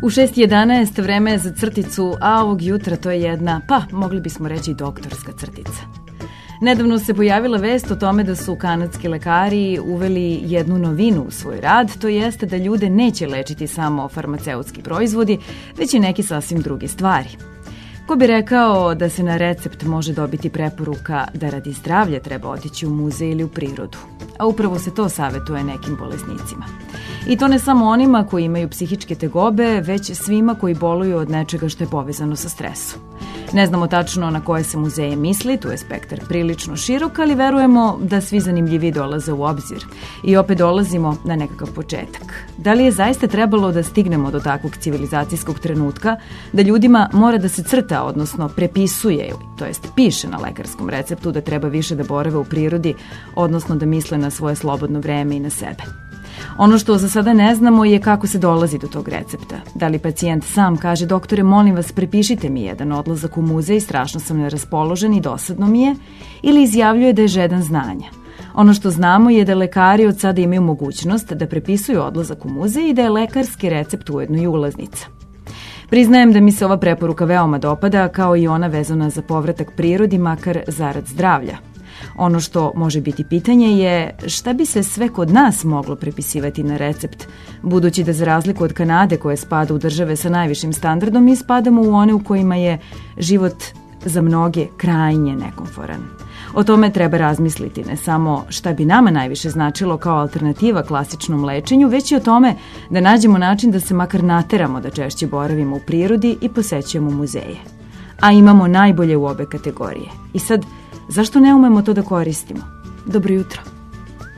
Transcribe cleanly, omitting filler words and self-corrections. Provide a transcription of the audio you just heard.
U 6:11 vreme je za crticu, a ovog jutra to je jedna, mogli bismo reći doktorska crtica. Nedavno se pojavila vest o tome da su kanadski lekari uveli jednu novinu u svoj rad, to jeste da ljude neće lečiti samo farmaceutski proizvodi, već i neki sasvim druge stvari. Ko bi rekao da se na recept može dobiti preporuka da radi zdravlja treba otići u muzej ili u prirodu, a upravo se to savetuje nekim bolesnicima. I to ne samo onima koji imaju psihičke tegobe, već svima koji boluju od nečega što je povezano sa stresom. Ne znamo tačno na koje se muzeje misli, tu je spektar prilično širok, ali verujemo da svi zanimljivi dolaze u obzir. I opet dolazimo na nekakav početak. Da li je zaista trebalo da stignemo do takvog civilizacijskog trenutka, da ljudima mora da se crta, odnosno prepisuje, to jest piše na lekarskom receptu da treba više da borave u prirodi, odnosno da misle na svoje slobodno vreme i na sebe? Ono što za sada ne znamo je kako se dolazi do tog recepta. Da li pacijent sam kaže: doktore, molim vas, prepišite mi jedan odlazak u muzej, strašno sam neraspoložen i dosadno mi je, ili izjavljuje da je žedan znanja. Ono što znamo je da lekari od sada imaju mogućnost da prepisuju odlazak u muzej i da je lekarski recept ujedno i ulaznica. Priznajem da mi se ova preporuka veoma dopada, kao i ona vezana za povratak prirodi, makar zarad zdravlja. Ono što može biti pitanje je šta bi se sve kod nas moglo prepisivati na recept, budući da za razliku od Kanade koje spada u države sa najvišim standardom, mi spadamo u one u kojima je život za mnoge krajnje nekomforan. O tome treba razmisliti, ne samo šta bi nama najviše značilo kao alternativa klasičnom lečenju, već i o tome da nađemo način da se makar nateramo da češće boravimo u prirodi i posećujemo muzeje. A imamo najbolje u obe kategorije. I sad, zašto ne umemo to da koristimo? Dobro jutro.